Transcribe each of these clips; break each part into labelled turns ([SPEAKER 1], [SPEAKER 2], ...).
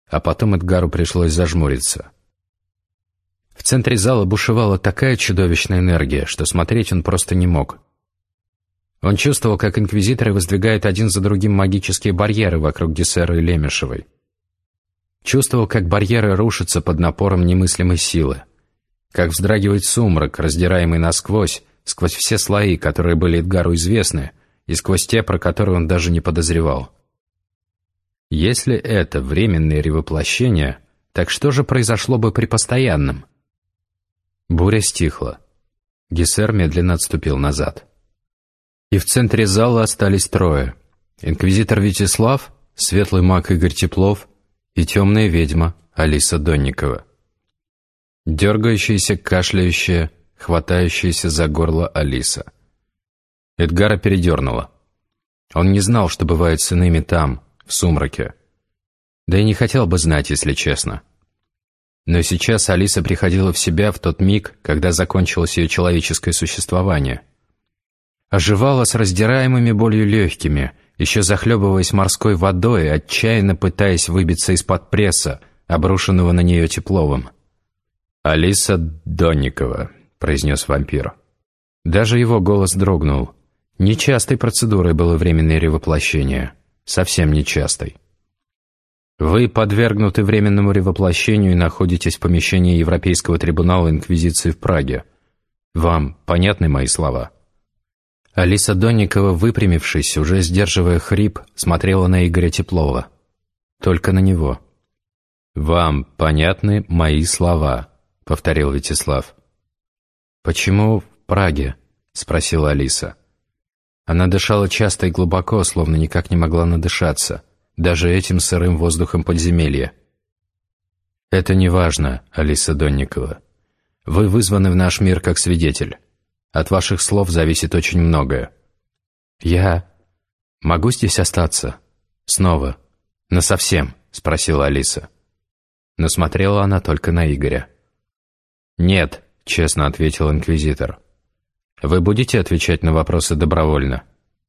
[SPEAKER 1] а потом Эдгару пришлось зажмуриться. В центре зала бушевала такая чудовищная энергия, что смотреть он просто не мог. Он чувствовал, как инквизиторы воздвигают один за другим магические барьеры вокруг Гессера и Лемешевой. Чувствовал, как барьеры рушатся под напором немыслимой силы, как вздрагивает сумрак, раздираемый насквозь, сквозь все слои, которые были Эдгару известны, и сквозь те, про которые он даже не подозревал. Если это временное ревоплощение, так что же произошло бы при постоянном? Буря стихла. Гессер медленно отступил назад. И в центре зала остались трое. Инквизитор Вячеслав, светлый маг Игорь Теплов и темная ведьма Алиса Донникова. Дергающаяся, кашляющая, хватающаяся за горло Алиса. Эдгара передернуло. Он не знал, что бывает с иными там, в сумраке. Да и не хотел бы знать, если честно. Но сейчас Алиса приходила в себя в тот миг, когда закончилось ее человеческое существование. Оживала с раздираемыми болью легкими, еще захлебываясь морской водой, отчаянно пытаясь выбиться из-под пресса, обрушенного на нее Тепловым. «Алиса Донникова», — произнес вампир. Даже его голос дрогнул. Нечастой процедурой было временное ревоплощение. Совсем нечастой. Вы подвергнуты временному ревоплощению и находитесь в помещении Европейского трибунала Инквизиции в Праге. Вам понятны мои слова?» Алиса Донникова, выпрямившись, уже сдерживая хрип, смотрела на Игоря Теплова. Только на него. «Вам понятны мои слова», — повторил Вячеслав. «Почему в Праге?» — спросила Алиса. Она дышала часто и глубоко, словно никак не могла надышаться, даже этим сырым воздухом подземелья. «Это не важно, Алиса Донникова. Вы вызваны в наш мир как свидетель. От ваших слов зависит очень многое. Я могу здесь остаться? Снова? Насовсем?» — спросила Алиса. Но смотрела она только на Игоря. «Нет», — честно ответил инквизитор. «Вы будете отвечать на вопросы добровольно?»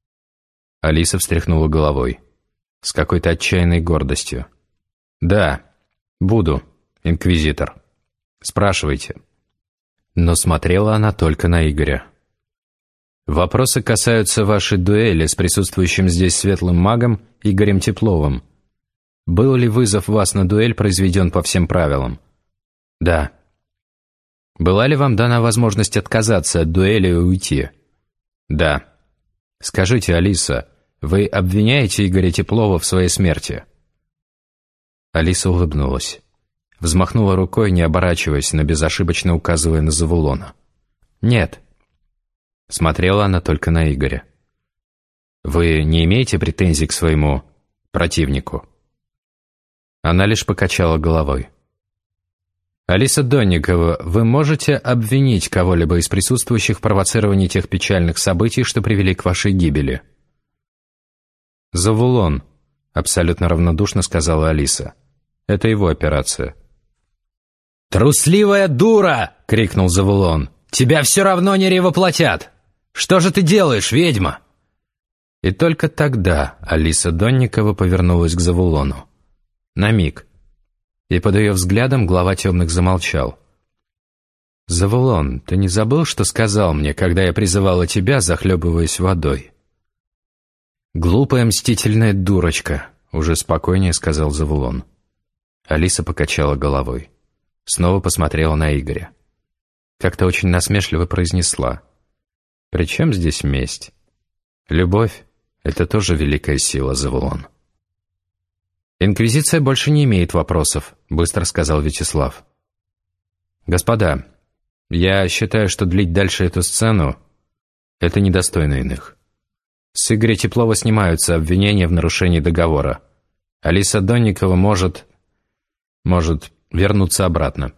[SPEAKER 1] Алиса встряхнула головой. С какой-то отчаянной гордостью. «Да, буду, инквизитор. Спрашивайте». Но смотрела она только на Игоря. «Вопросы касаются вашей дуэли с присутствующим здесь светлым магом Игорем Тепловым. Был ли вызов вас на дуэль произведен по всем правилам?» «Да». «Была ли вам дана возможность отказаться от дуэли и уйти?» «Да». «Скажите, Алиса, вы обвиняете Игоря Теплова в своей смерти?» Алиса улыбнулась. Взмахнула рукой, не оборачиваясь, но безошибочно указывая на Завулона. «Нет». Смотрела она только на Игоря. «Вы не имеете претензий к своему противнику?» Она лишь покачала головой. «Алиса Донникова, вы можете обвинить кого-либо из присутствующих в провоцировании тех печальных событий, что привели к вашей гибели?» «Завулон», — абсолютно равнодушно сказала Алиса. «Это его операция».
[SPEAKER 2] «Трусливая дура!» — крикнул Завулон. «Тебя все равно не ревоплотят! Что же ты делаешь, ведьма?»
[SPEAKER 1] И только тогда Алиса Донникова повернулась к Завулону. На миг. И под ее взглядом глава темных замолчал. «Завулон, ты не забыл, что сказал мне, когда я призывала тебя, захлебываясь водой?» «Глупая мстительная дурочка», — уже спокойнее сказал Завулон. Алиса покачала головой. Снова посмотрела на Игоря. Как-то очень насмешливо произнесла. «При чем здесь месть? Любовь — это тоже великая сила, Завулон». «Инквизиция больше не имеет вопросов», — быстро сказал Вячеслав. «Господа, я считаю, что длить дальше эту сцену — это недостойно иных. С Игоря Теплова снимаются обвинения в нарушении договора. Алиса Донникова может вернуться обратно».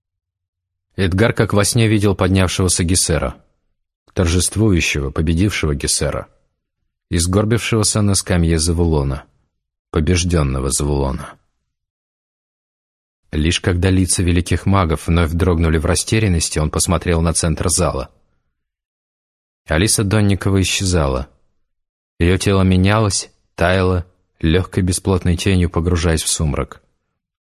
[SPEAKER 1] Эдгар как во сне видел поднявшегося Гессера, торжествующего, победившего Гессера, и сгорбившегося на скамье Завулона, побежденного Завулона. Лишь когда лица великих магов вновь дрогнули в растерянности, он посмотрел на центр зала. Алиса Донникова исчезала. Ее тело менялось, таяло, легкой бесплотной тенью погружаясь в сумрак.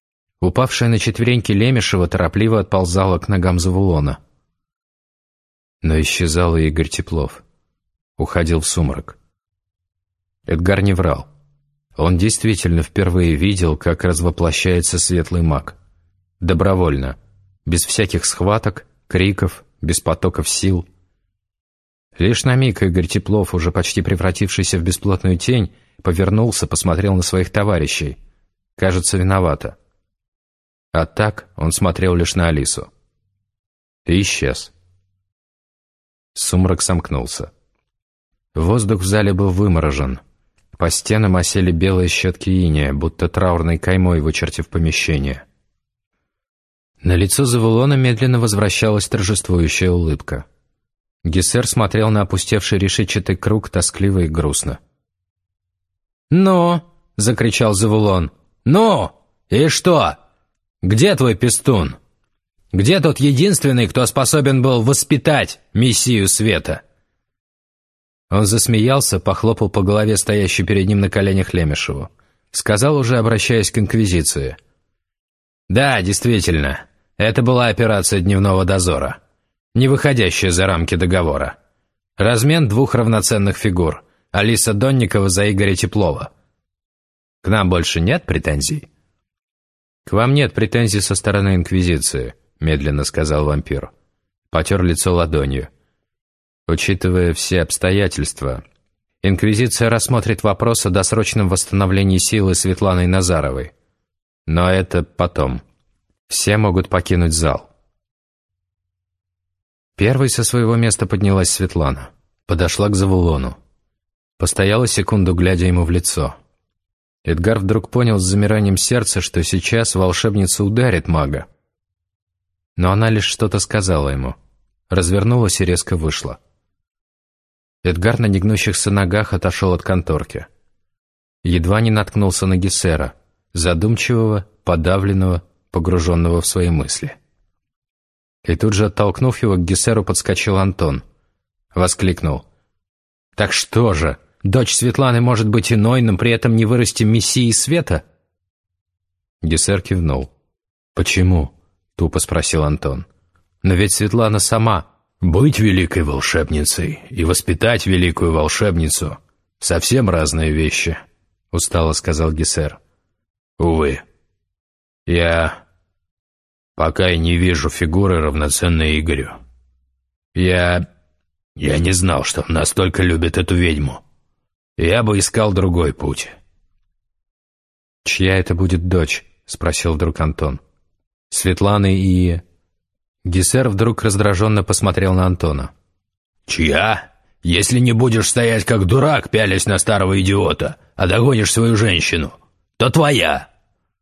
[SPEAKER 1] Упавшая на четвереньки Лемешева торопливо отползала к ногам Завулона. Но исчезал и Игорь Теплов. Уходил в сумрак. Эдгар не врал. Он действительно впервые видел, как развоплощается светлый маг. Добровольно, без всяких схваток, криков, без потоков сил. Лишь на миг Игорь Теплов, уже почти превратившийся в бесплотную тень, повернулся, посмотрел на своих товарищей. Кажется, виновато. А так он смотрел лишь на Алису. И исчез. Сумрак сомкнулся. Воздух в зале был выморожен. По стенам осели белые щетки инея, будто траурной каймой вычертив помещение. На лицо Завулона медленно возвращалась торжествующая улыбка. Гессер смотрел на опустевший решетчатый круг тоскливо и грустно.
[SPEAKER 2] «Ну!» — закричал Завулон. «Ну! И что? Где твой пестун? Где тот единственный, кто способен был воспитать Мессию Света?»
[SPEAKER 1] Он засмеялся, похлопал по голове стоящей перед ним на коленях Лемешеву. Сказал, уже обращаясь к Инквизиции.
[SPEAKER 2] «Да, действительно, это была операция дневного дозора, не выходящая за рамки договора. Размен двух равноценных фигур — Алиса Донникова за Игоря Теплова. К нам больше нет претензий?»
[SPEAKER 1] «К вам нет претензий со стороны Инквизиции», — медленно сказал вампир. Потер лицо ладонью. «Учитывая все обстоятельства, Инквизиция рассмотрит вопрос о досрочном восстановлении силы Светланы Назаровой. Но это потом. Все могут покинуть зал». Первой со своего места поднялась Светлана. Подошла к Завулону. Постояла секунду, глядя ему в лицо. Эдгар вдруг понял с замиранием сердца, что сейчас волшебница ударит мага. Но она лишь что-то сказала ему. Развернулась и резко вышла. Эдгар на негнущихся ногах отошел от конторки. Едва не наткнулся на Гессера, задумчивого, подавленного, погруженного в свои мысли. И тут же, оттолкнув его, к Гессеру подскочил Антон. Воскликнул. «Так что же, дочь Светланы может быть иной, но при этом не вырасти Мессии Света?» Гессер кивнул. «Почему?» — тупо спросил Антон. «Но ведь Светлана сама...»
[SPEAKER 3] «Быть великой волшебницей и воспитать великую волшебницу — совсем разные вещи», — устало сказал Гессер. «Увы, я пока и не вижу фигуры, равноценной Игорю. Я не знал, что он настолько любит эту ведьму. Я бы искал другой путь».
[SPEAKER 1] «Чья это будет дочь?» — спросил вдруг Антон. «Светланы и...» Гессер вдруг раздраженно посмотрел на Антона.
[SPEAKER 3] «Чья? Если не будешь стоять как дурак, пялясь на старого идиота, а догонишь свою женщину, то твоя!»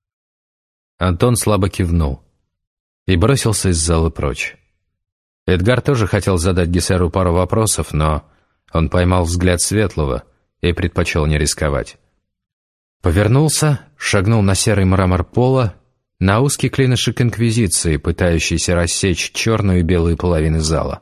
[SPEAKER 1] Антон слабо кивнул и бросился из зала прочь. Эдгар тоже хотел задать Гессеру пару вопросов, но он поймал взгляд Светлого и предпочел не рисковать. Повернулся, шагнул на серый мрамор пола, на узкий клинышек Инквизиции, пытающийся рассечь черную и белую половины зала.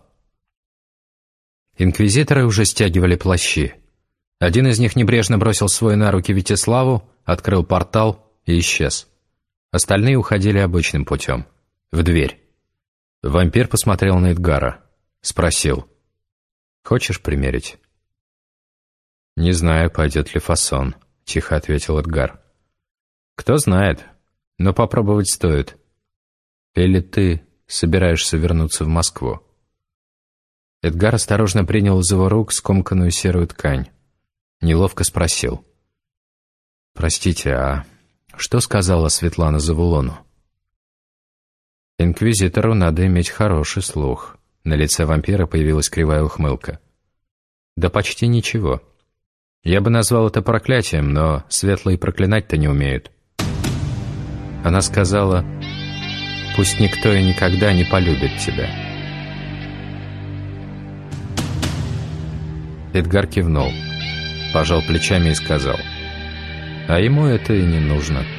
[SPEAKER 1] Инквизиторы уже стягивали плащи. Один из них небрежно бросил свой на руки Витиславу, открыл портал и исчез. Остальные уходили обычным путем, в дверь. Вампир посмотрел на Эдгара, спросил: «Хочешь примерить?» «Не знаю, пойдет ли фасон», — тихо ответил Эдгар. «Кто знает, но попробовать стоит. Или ты собираешься вернуться в Москву?» Эдгар осторожно принял из его рук скомканную серую ткань. Неловко спросил: «Простите, а что сказала Светлана Завулону?» «Инквизитору надо иметь хороший слух». На лице вампира появилась кривая ухмылка. «Да почти ничего. Я бы назвал это проклятием, но светлые проклинать-то не умеют». Она сказала: «Пусть никто и никогда не полюбит тебя». Эдгар кивнул, пожал плечами и сказал: «А ему это и не нужно».